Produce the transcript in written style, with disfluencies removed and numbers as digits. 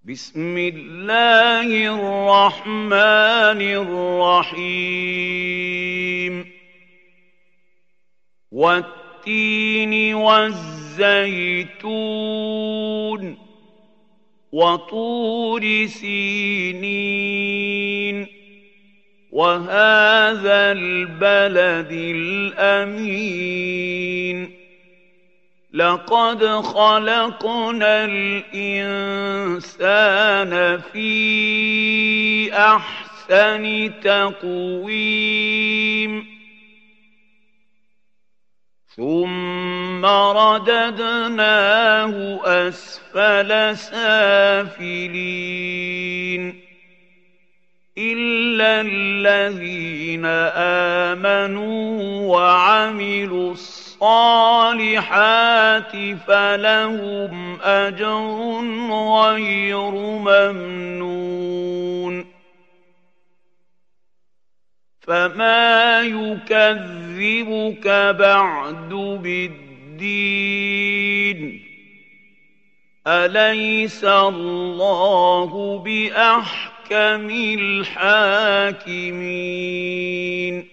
بسم الله الرحمن الرحيم والتين والزيتون وطور سينين وهذا البلد الأمين لقد خلقنا الإنسان في أحسن تقويم ثم رددناه أسفل سافلين إلا الذين آمنوا وعملوا الصالحات فلهم أجر غير ممنون فما يكذبك بعد بالدين أليس الله بأحكم الحاكمين